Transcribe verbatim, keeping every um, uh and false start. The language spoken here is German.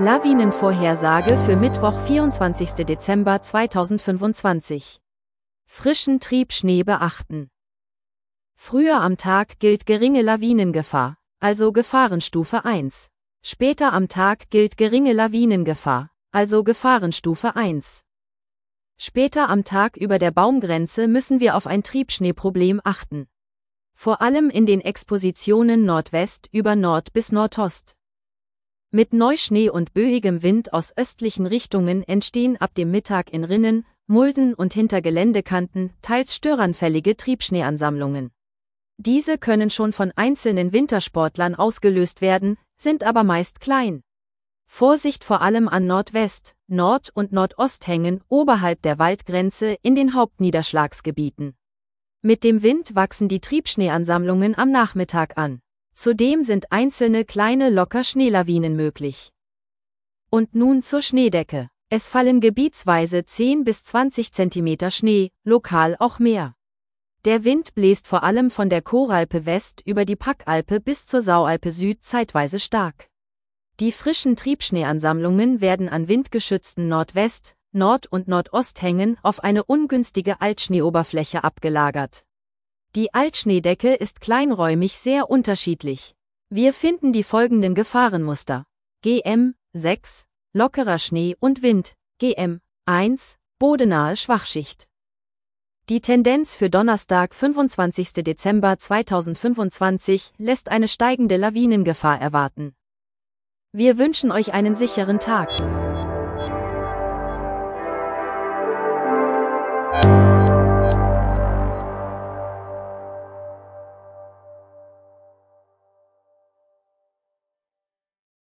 Lawinenvorhersage für Mittwoch, vierundzwanzigsten Dezember zweitausendfünfundzwanzig. Frischen Triebschnee beachten. Früher am Tag gilt geringe Lawinengefahr, also Gefahrenstufe eins. Später am Tag gilt geringe Lawinengefahr, also Gefahrenstufe eins. Später am Tag über der Baumgrenze müssen wir auf ein Triebschneeproblem achten. Vor allem in den Expositionen Nordwest über Nord bis Nordost. Mit Neuschnee und böigem Wind aus östlichen Richtungen entstehen ab dem Mittag in Rinnen, Mulden und hinter Geländekanten teils störanfällige Triebschneeansammlungen. Diese können schon von einzelnen Wintersportlern ausgelöst werden, sind aber meist klein. Vorsicht vor allem an Nordwest-, Nord- und Nordosthängen oberhalb der Waldgrenze in den Hauptniederschlagsgebieten. Mit dem Wind wachsen die Triebschneeansammlungen am Nachmittag an. Zudem sind einzelne kleine locker Schneelawinen möglich. Und nun zur Schneedecke. Es fallen gebietsweise zehn bis zwanzig Zentimeter Schnee, lokal auch mehr. Der Wind bläst vor allem von der Koralpe West über die Packalpe bis zur Saualpe Süd zeitweise stark. Die frischen Triebschneeansammlungen werden an windgeschützten Nordwest-, Nord- und Nordosthängen auf eine ungünstige Altschneeoberfläche abgelagert. Die Altschneedecke ist kleinräumig sehr unterschiedlich. Wir finden die folgenden Gefahrenmuster: G M sechs, lockerer Schnee und Wind, G M eins, bodenahe Schwachschicht. Die Tendenz für Donnerstag, fünfundzwanzigsten Dezember zweitausendfünfundzwanzig, lässt eine steigende Lawinengefahr erwarten. Wir wünschen euch einen sicheren Tag.